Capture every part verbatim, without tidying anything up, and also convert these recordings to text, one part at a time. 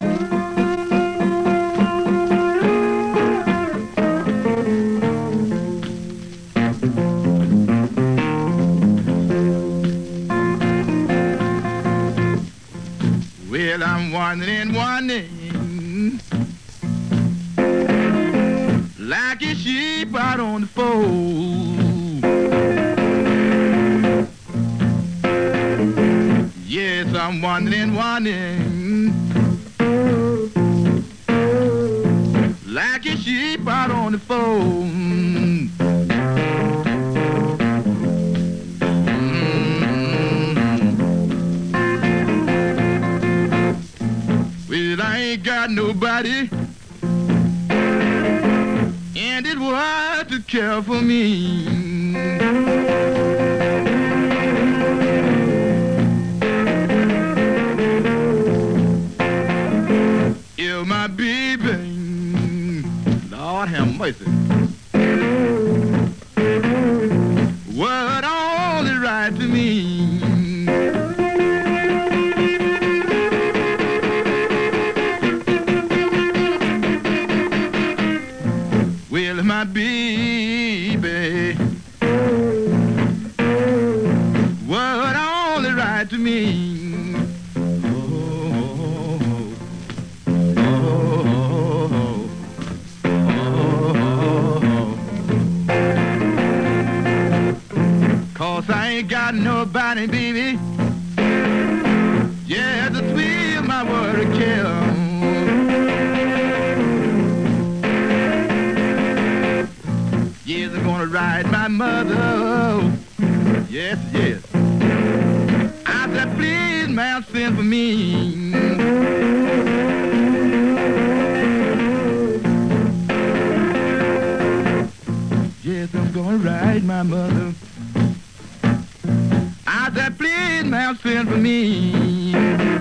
Well, I'm wondering, wondering, like a sheep out on the fold. Yes, I'm wondering, wondering, like a sheep out on the fold. Well, I ain't got nobody in this world to care for me. If my baby, Lord have mercy, would only write to me. Well, my baby would only write to me. Oh, oh, oh, oh. Cause I ain't got nobody, baby. Yeah, the sweet of my word of care. Yes, I'm gonna ride my mother. Yes, yes. I said, please, man, send for me. Yes, I'm gonna ride my mother. I said, please, man, send for me.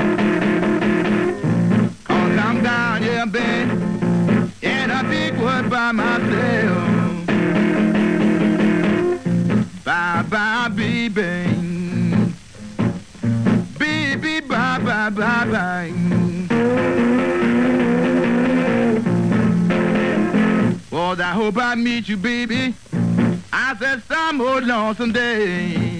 Cause I'm down here, babe, in a big wood by myself. Bye bye, baby. Baby, bye bye, bye bye. Well, I hope I meet you, baby. I said some old lonesome day.